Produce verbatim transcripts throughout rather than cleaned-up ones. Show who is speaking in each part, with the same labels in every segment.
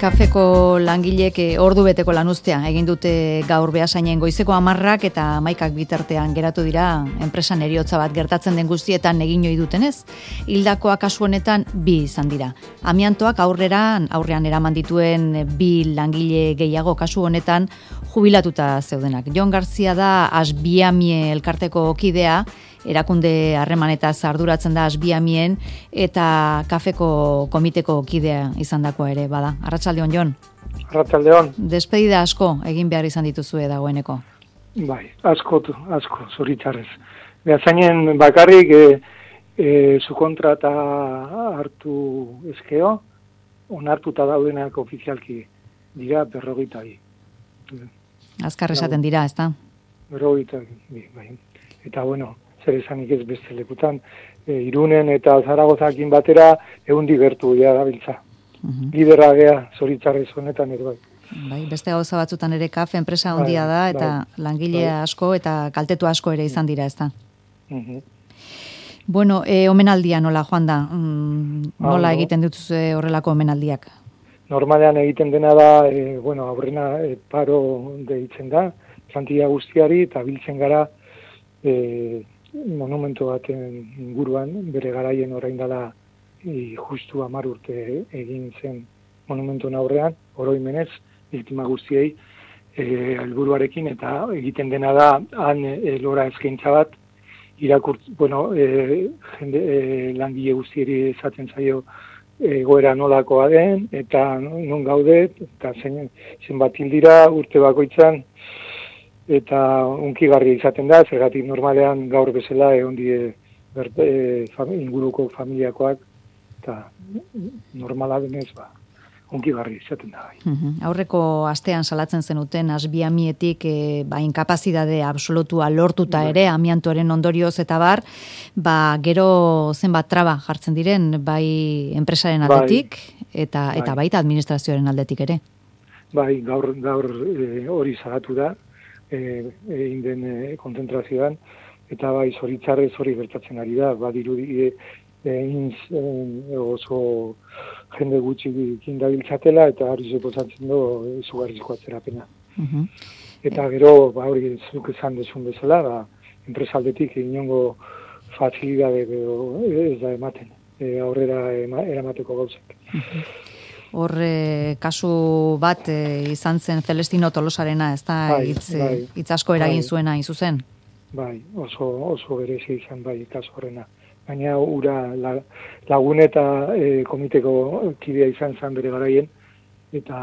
Speaker 1: Kafeko langilek ordu beteko lanuztea egin dute gaur Beasainen goizeko hamarrak eta hamaikak bitartean geratu dira enpresan heriotza bat gertatzen den guztietan egin ohi dutenez. Hildakoak kasu honetan bi izan dira. Amiantoak aurreran aurrean eraman dituen bi langile gehiago kasu honetan jubilatuta zeudenak. Jon Garzia da Asbiamie elkarteko kidea, erakunde harremanetaz arduratzen da Asbiamien eta Kafeko komiteko kidea izandakoa ere bada. Arratsaldeon, Jon.
Speaker 2: Arratsaldeon.
Speaker 1: Despedida asko egin behar izan dituzue dagoeneko.
Speaker 2: Bai, asko, asko, zoritzarrez. Beasainen bakarrik e, e, zu kontrata hartu ezkeo, onartuta daudenak ofizialki dira berrogeita bi.
Speaker 1: Azkar esaten dira, ezta?
Speaker 2: Berrogeita bi, bai. Eta bueno, zer esanik ez beste lekutan, e, Irunen eta Zaragozakin batera ehundi gertu dira dabiltza. Uh-huh. Lidera gea, zoritzarrez honetan ere bai.
Speaker 1: Bai, beste gauza batzutan ere Kafe enpresa handia da eta bai, langile bai. asko eta kaltetu asko ere izan dira, ezta? Uh-huh. Bueno, e, omenaldia nola joan da? Mm, nola ah, egiten dituzue horrelako omenaldiak?
Speaker 2: Normalean egiten dena da, e, bueno, aurrena e, paro deitzen da, plantilla guztiari eta biltzen gara e, monumento baten inguruan, bere garaien orain dela e, justu hamar urte egin zen monumentu aurrean, oroimenez, biktima guztiei e, helburuarekin eta egiten dena da han e, lora eskaintza bat, irakurt, bueno, e, jende, e, langile guztieri esaten zaio egoera nolakoa den, eta non gaude, eta zen, zenbat hil dira urte bakoitzan, eta unkigarria izaten da, zergatik normalean gaur bezala egon die berte, e, fam, inguruko familiakoak, eta normala denez, ba, unkigarria izaten da. Bai.
Speaker 1: Uh-huh. Aurreko astean salatzen zenuten Asbiamietik e, ba, inkapazidade absolutua lortuta bai. Ere, amiantoren ondorioz eta bar, ba, gero zenbat traba jartzen diren, bai enpresaren aldetik, bai. eta, bai. eta baita administrazioaren aldetik ere.
Speaker 2: Bai, gaur, gaur e, hori salatu da, egin den e, konzentrazioan, eta bai, zoritzarrez hori gertatzen ari da, badirudi e, egin e, oso jende gutxi dabiltzatela, eta hori zepozatzen du izugarrizko atzerapena. Uh-huh. Eta gero, ba, hori zuk esan desun bezala, ba, enpresaldetik inongo facilidade ez da ematen, e, aurrera ema, eramateko gauzak.
Speaker 1: Uh-huh. Horre kasu bat e, izan zen Celestino Tolosarena, ez da
Speaker 2: bai,
Speaker 1: hitz,
Speaker 2: bai,
Speaker 1: hitz asko eragin
Speaker 2: bai,
Speaker 1: zuena, izuzen?
Speaker 2: Bai, oso, oso berezi izan bai kasu horrena. Baina ura la, lagun eta e, komiteko kidea izan zen bere garaien, eta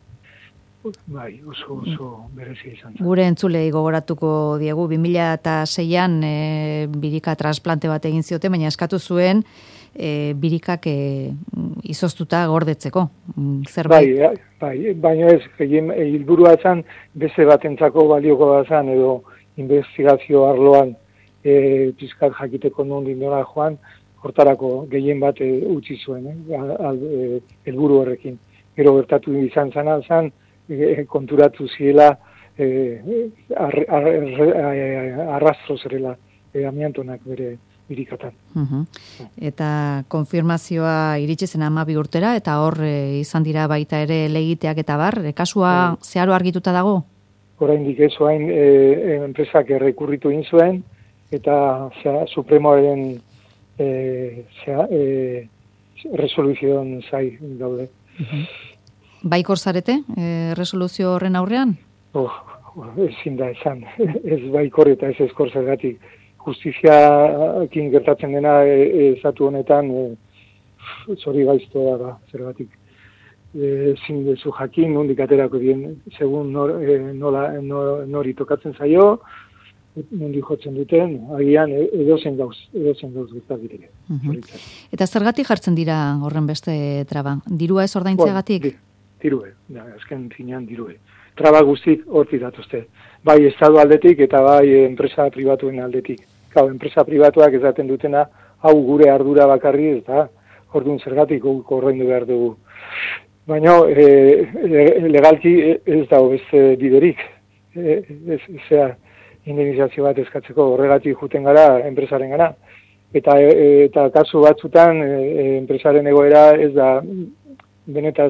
Speaker 2: bai, oso, oso berezi izan zen.
Speaker 1: Gure entzulei gogoratuko diegu, bi mila seian e, birika trasplante bat egin ziote, baina eskatu zuen e, birikak e, izoztuta gordetzeko. Zerbait?
Speaker 2: Bai, bai, baina ez, helburua zen beste batentzako balioko da zen, edo investigazio arloan e, pizkat jakiteko nondik nora joan, hortarako gehien bat e, utzi zuen, helburu eh? horrekin. Gero gertatu izan zana zen, e, konturatu ziela e, ar, ar, ar, arrastro zerela e, amiantonak bere birikatan.
Speaker 1: Uh-huh. Eta konfirmazioa iritsi zen hamabi urtera, eta hor e, izan dira baita ere legiteak eta bar, e, kasua e, zeharo argituta dago?
Speaker 2: Oraindik ez oain e, enpresak errekurritu egin zuen, eta zera, Supremoaren e, zera, e, resoluzion zai daude.
Speaker 1: Uh-huh. Baikor zarete, e, resoluzio horren aurrean?
Speaker 2: Oh, ezin da esan, ez baikor eta ez ezkor zergatik. Justiziakin gertatzen dena ezatu e, honetan e, zori gaiztoa da zergatik. Ezin dezu jakin, nondik aterako dien, segun nor, e, nola, nor, nori tokatzen zaio, nondik jotzen duten, agian edozen gauz, edozen gauz guztak direk. Uh-huh.
Speaker 1: Eta zergatik jartzen dira horren beste traba? Dirua ez ordaintzeagatik?
Speaker 2: Bueno, di, dirue, ja, azken finean dirue. Traba guztik hortik datuzte. Bai estadu aldetik eta bai enpresa pribatuen aldetik. Gau, enpresa pribatuak esaten dutena, hau gure ardura bakarri, eta orduan zergatik ordaindu behar dugu. Baina e, legalki ez dago beste biderik. E, ez, zera, indemnizazio bat eskatzeko horregatik juten gara enpresaren gana. Eta, e, eta kasu batzutan e, enpresaren egoera ez da benetaz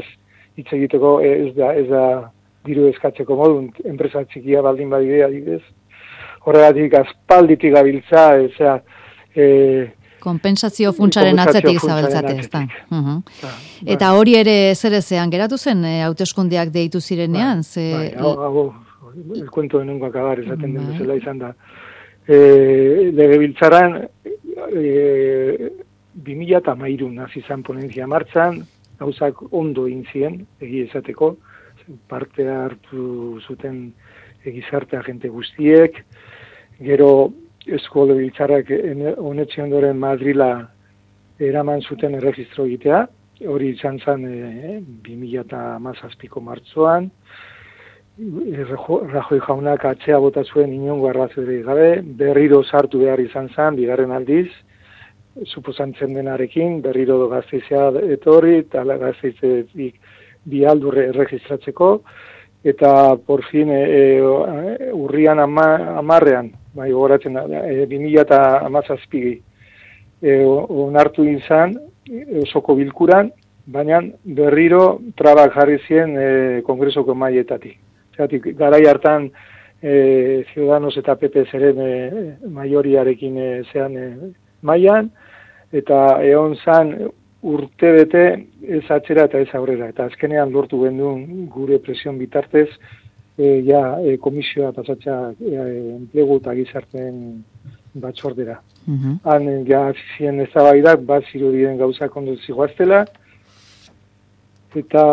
Speaker 2: hitz egiteko ez da, ez da diru eskatzeko modu, enpresa txikia baldin badidea adibidez. Horregatik aspalditik gabiltza, ezea, e,
Speaker 1: Kompensazio funtsaren atzetik zabaltzate, ez da. Uh-huh. ba, ba. Eta hori ere zer ezean geratu zen, e, hauteskundeak deitu zirenean? Ba, ze...
Speaker 2: ba, hau, hau, el cuento de nunca acabar, esaten den bezala izan da. E, Legebiltzaran, e, bi mila eta mairun hasi zan ponentzia martxan, gauzak ondo inzien, egi esateko, parte hartu zuten gizarte agente guztiek, gero Eusko Legebiltzarrak honetxe ondoren Madrila eraman zuten erregistro egitea, hori izan zen e, bi mila eta hamazazpiko martzoan, Rajoy jaunak atzea bota zuen inongo arrazoirik gabe, berriro sartu behar izan zen, bigarren aldiz, suposantzen denarekin, berriro Gasteizea etorri, eta Gasteizetik bi aldurre erregistratzeko, eta por fin e, e, urrian ama, amarrean, bai, gogoratzen da, e, bi mila eta hamazazpigi e, onartu izan osoko bilkuran, baina berriro trabak jarri zien e, kongresoko maietatik. Zeratik, garai hartan e, Ciudadanos eta P P zeren e, maioriarekin e, zean e, maian, eta egon zan urte bete ez atzera eta ez aurrera. Eta azkenean lortu gendun gure presion bitartez, e, ja, e, komisioa pasatza e, enplegu eta gizarteen batzordera. Uh-huh. Han, ja, zien eztabaidak bat zirudien gauzak ondo zigoaztela, eta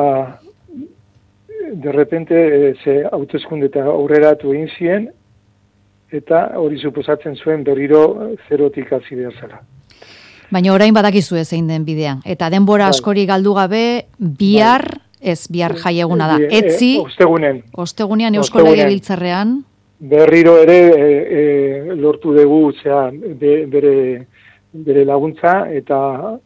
Speaker 2: de repente e, ze hauteskunde eta aurreratu egin zien, eta hori suposatzen zuen berriro zerotik hasi behar zela.
Speaker 1: Baina orain badakizue zein den bidea. Eta denbora bai. Askori galdu gabe, bihar, bai. ez bihar jaieguna da, etzi, e, ostegunen. Ostegunean Eusko Legebiltzarrean.
Speaker 2: Berriro ere e, e, lortu dugu, zera, be, bere, bere laguntza, eta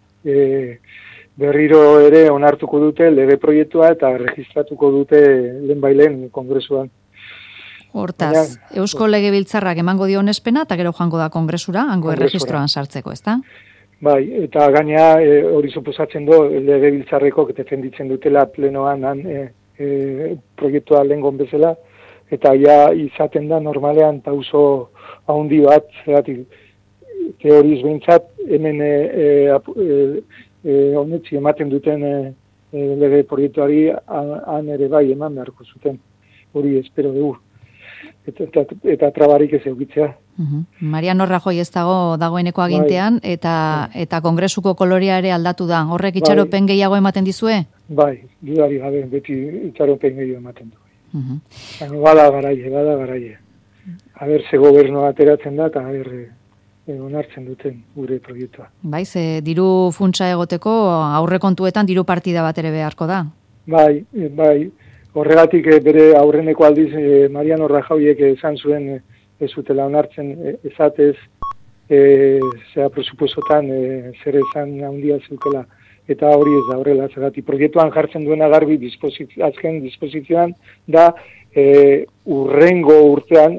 Speaker 2: e, berriro ere onartuko dute lege proiektua eta registratuko dute lehenbailen kongresuan.
Speaker 1: Hortaz, Baina, Eusko Legebiltzarrak emango dio onespena, eta gero joango da kongresura, hango erregistroan sartzeko, ezta?
Speaker 2: Bai, eta gaina e, hori suposatzen do Legebiltzarreko defenditzen dutela plenoan han, e, e, proiektua lehengon bezala, eta ja izaten da normalean pauso haundi bat, zeratik, teoriz behintzat, hemen e, e, e, honetzi ematen duten e, e, lege proiektuari han ere bai eman beharko zuten, hori espero dugu. Eta, eta, eta trabarik ez eukitzea.
Speaker 1: Uh-huh. Mariano Rajoy ez dago dagoeneko agintean, bai. eta bai. eta kongresuko kolorea ere aldatu da. Horrek itxaropen bai. gehiago ematen dizue?
Speaker 2: Bai, dudari gabe, beti itxaropen gehiago ematen du. Uh-huh. Baina bada garaie, bada garaie. Aber, ze gobernu ateratzen da, eta aber, e, onartzen duten gure proiektua.
Speaker 1: Bai, ze diru funtsa egoteko aurrekontuetan diru partida bat ere beharko da?
Speaker 2: Bai, bai. Horregatik bere aurreneko aldiz eh, Mariano Rajoyek esan zuen eh, ez zutela onartzen eh, ezatez eh, zera presupuestotan eh, zer esan handia zeukela eta hori ez da horrela zergatik proiektuan jartzen duena garbi disposizio, azken disposizioan da eh, urrengo urtean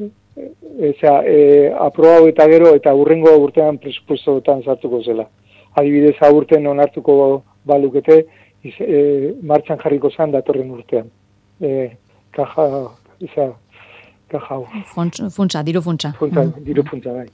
Speaker 2: eza, eh, aprobau eta gero eta urrengo urtean presupuestotan sartuko zela. Adibidez aurten onartuko balukete E, martxan jarriko zan datorren urtean. E, kaja, eza, kaja hau.
Speaker 1: Funtsa, diru funtsa.
Speaker 2: Funtsa, diru funtsa, bai.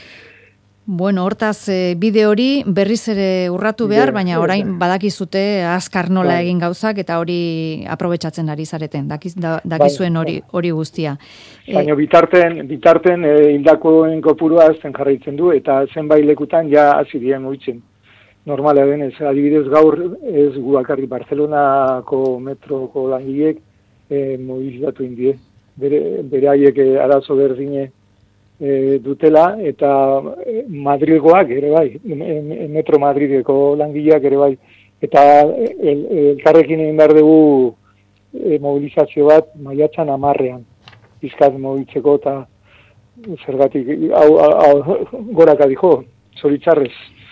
Speaker 1: Bueno, hortaz, e, bide hori berriz ere urratu behar, Bide, baina orain badakizute azkar nola bai. egin gauzak, eta hori aprobetxatzen ari zareten, dakiz, da, dakizuen hori, hori guztia.
Speaker 2: Baina bitarten, bitarten e, hildakoen kopurua azten jarraitzen du, eta zenbait lekutan ja hasi dien mugitzen. Normala denez, adibidez gaur ez gu bakarrik Barcelonako metroko langileek e, mobilizatu indie. Bere, bere haiek e, arazo berdine e, dutela eta e, Madrilgoak ere bai, e, metro Madrideko langileak ere bai. Eta elkarrekin el, el egin behar dugu e, mobilizazio bat maiatzan amarrean. Bizkat mobiltzeko eta zergatik hau, hau, hau goraka dijo, zoritzarrez.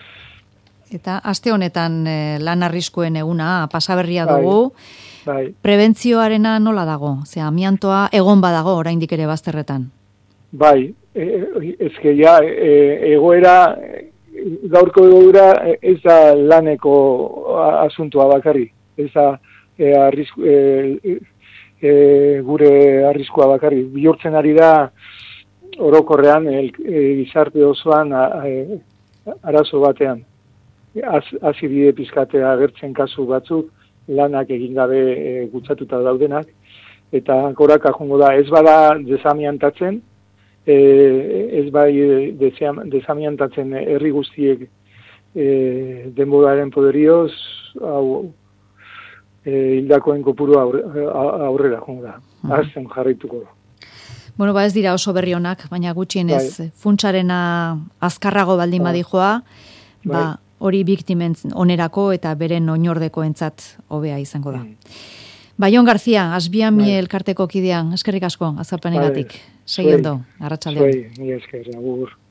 Speaker 1: Eta aste honetan e, lan arriskuen eguna pasaberria dugu.
Speaker 2: Bai, bai.
Speaker 1: Prebentzioarena nola dago? Osea, amiantoa egon badago oraindik ere bazterretan.
Speaker 2: Bai, e, ezke ja e, egoera gaurko egoera ez da laneko asuntua bakarri. Ez da e, arrisku, e, e, gure arriskua bakarri. Bihurtzen ari da orokorrean el, e, gizarte osoan a, a, arazo batean. Az, azibide pizkatea agertzen kasu batzuk, lanak egin gabe e, gutzatuta daudenak, eta goraka jongo da, ez bada desamiantatzen, e, ez bai desamiantatzen herri guztiek e, denboraren poderioz, hau, e, hildakoen kopuru aurre, aurrera jongo da, azten jarraituko da.
Speaker 1: Bueno, ba ez dira oso berri honak, baina gutxienez bai. Funtsarena azkarrago baldin bai. Badikoa, ba, bai. Hori biktimen onerako eta beren oinordekoentzat hobea izango da. Mm. Ba, Jon Garzia, Asbian bai. Mi elkarteko kidean, eskerrik asko, azalpanegatik. Segi ondo, arratsaldean.
Speaker 2: Zuei, mi esker, agur.